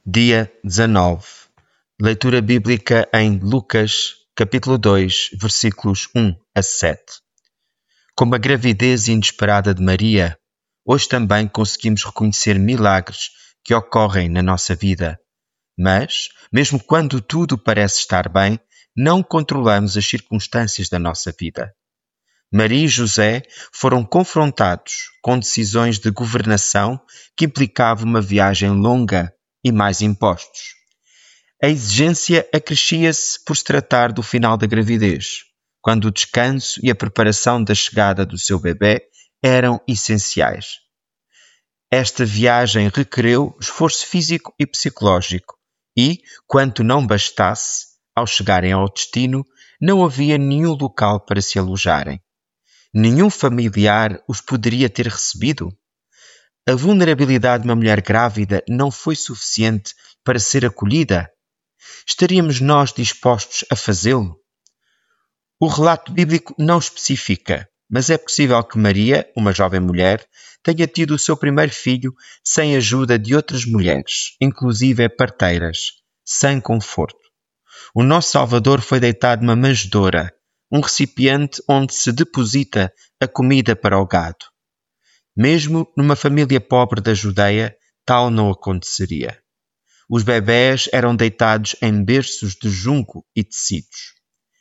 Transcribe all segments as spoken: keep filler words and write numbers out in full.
Dia dezanove. Leitura bíblica em Lucas, capítulo dois, versículos um a sete. Como a gravidez inesperada de Maria, hoje também conseguimos reconhecer milagres que ocorrem na nossa vida. Mas, mesmo quando tudo parece estar bem, não controlamos as circunstâncias da nossa vida. Maria e José foram confrontados com decisões de governação que implicavam uma viagem longa e mais impostos. A exigência acrescia-se por se tratar do final da gravidez, quando o descanso e a preparação da chegada do seu bebê eram essenciais. Esta viagem requereu esforço físico e psicológico e, quanto não bastasse, ao chegarem ao destino, não havia nenhum local para se alojarem. Nenhum familiar os poderia ter recebido. A vulnerabilidade de uma mulher grávida não foi suficiente para ser acolhida. Estaríamos nós dispostos a fazê-lo? O relato bíblico não especifica, mas é possível que Maria, uma jovem mulher, tenha tido o seu primeiro filho sem ajuda de outras mulheres, inclusive parteiras, sem conforto. O nosso Salvador foi deitado numa manjedoura, um recipiente onde se deposita a comida para o gado. Mesmo numa família pobre da Judeia, tal não aconteceria. Os bebés eram deitados em berços de junco e tecidos.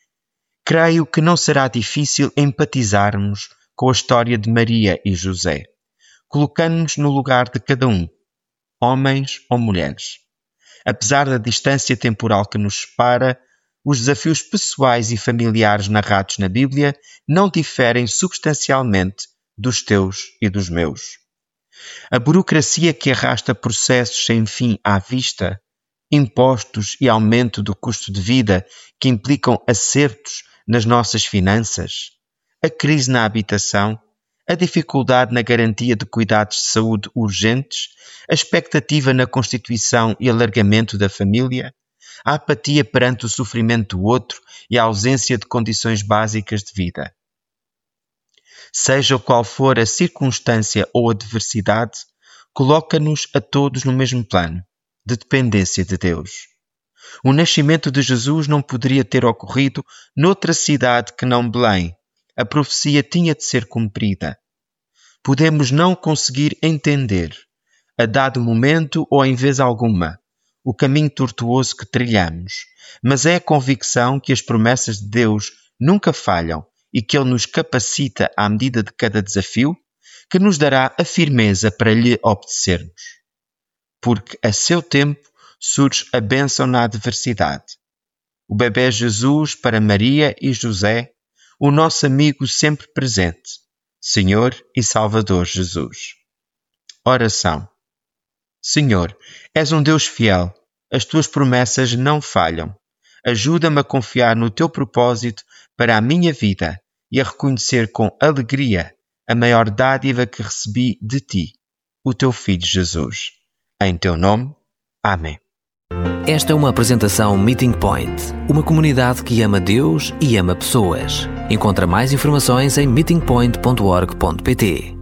Creio que não será difícil empatizarmos com a história de Maria e José, colocando-nos no lugar de cada um, homens ou mulheres. Apesar da distância temporal que nos separa, os desafios pessoais e familiares narrados na Bíblia não diferem substancialmente dos teus e dos meus. A burocracia que arrasta processos sem fim à vista, impostos e aumento do custo de vida que implicam acertos nas nossas finanças, a crise na habitação, a dificuldade na garantia de cuidados de saúde urgentes, a expectativa na constituição e alargamento da família, a apatia perante o sofrimento do outro e a ausência de condições básicas de vida. Seja qual for a circunstância ou adversidade, coloca-nos a todos no mesmo plano, de dependência de Deus. O nascimento de Jesus não poderia ter ocorrido noutra cidade que não Belém. A profecia tinha de ser cumprida. Podemos não conseguir entender, a dado momento ou em vez alguma, o caminho tortuoso que trilhamos, mas é a convicção que as promessas de Deus nunca falham e que Ele nos capacita à medida de cada desafio, que nos dará a firmeza para lhe obedecermos. Porque a seu tempo surge a bênção na adversidade. O bebé Jesus para Maria e José, o nosso amigo sempre presente, Senhor e Salvador Jesus. Oração. Senhor, és um Deus fiel, as tuas promessas não falham. Ajuda-me a confiar no teu propósito para a minha vida e a reconhecer com alegria a maior dádiva que recebi de ti, o teu Filho Jesus. Em teu nome, amém. Esta é uma apresentação Meeting Point, uma comunidade que ama Deus e ama pessoas. Encontra mais informações em meeting point ponto org ponto pt.